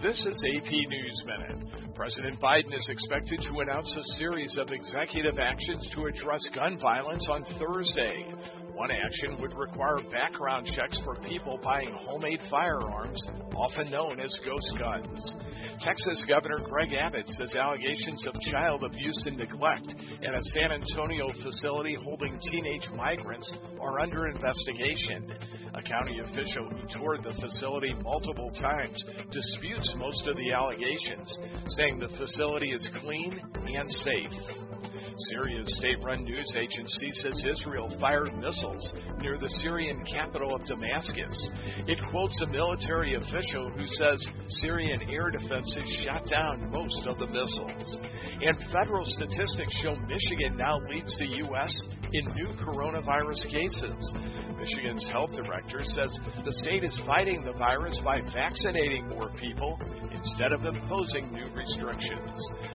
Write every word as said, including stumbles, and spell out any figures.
This is A P News Minute. President Biden is expected to announce a series of executive actions to address gun violence on Thursday. One action would require background checks for people buying homemade firearms, often known as ghost guns. Texas Governor Greg Abbott says allegations of child abuse and neglect at a San Antonio facility holding teenage migrants are under investigation. A county official who toured the facility multiple times disputes most of the allegations, saying the facility is clean and safe. Syria's state-run news agency says Israel fired missiles near the Syrian capital of Damascus. It quotes a military official who says Syrian air defenses shot down most of the missiles. And federal statistics show Michigan now leads the U S in new coronavirus cases. Michigan's health director says the state is fighting the virus by vaccinating more people instead of imposing new restrictions.